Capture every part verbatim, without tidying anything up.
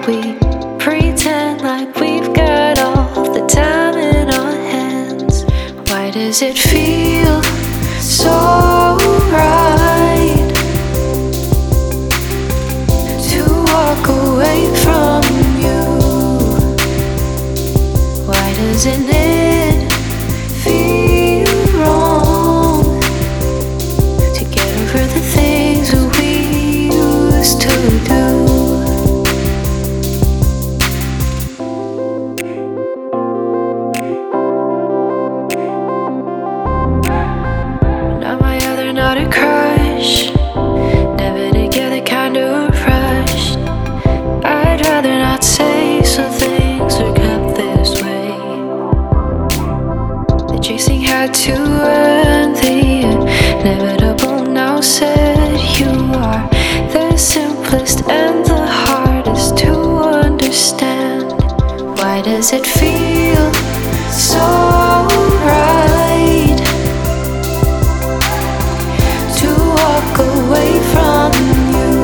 we pretend like we've got all the time in our hands? Why does it feel so right to walk away from you? Why doesn't it feel wrong to get over the things we used to do? Not my other, not a crush, never together, kind of rushed. I'd rather not say, so things are kept this way. The chasing had to end, the inevitable now said. You are the simplest and the hardest to understand. Why does it feel so right to walk away from you?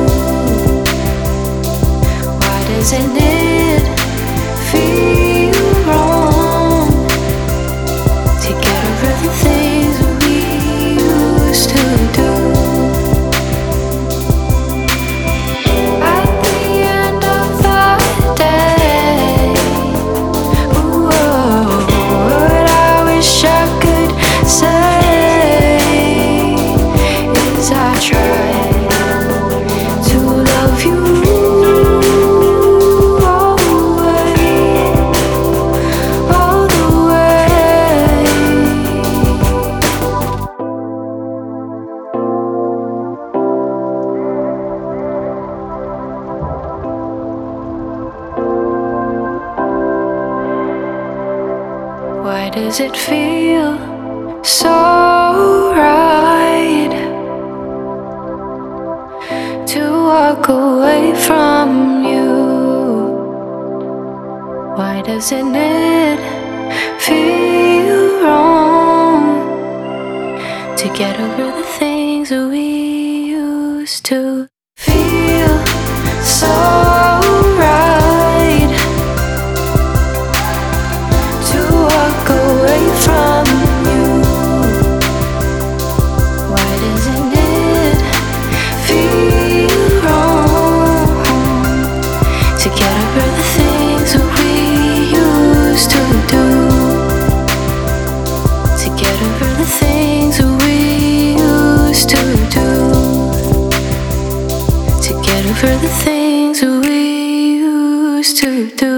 Why doesn't it feel wrong to get over the things we used to do? At the end of the day, ooh, what I wish I could say is I tried to love you all the way, all the way. Why does it feel so right to walk away from you? Why doesn't it feel wrong to get over the things that we used to feel so right to walk away from you? Why doesn't it feel wrong to get over the things that we used to do? To get over the things that we used to do? To get over the things that we used to do?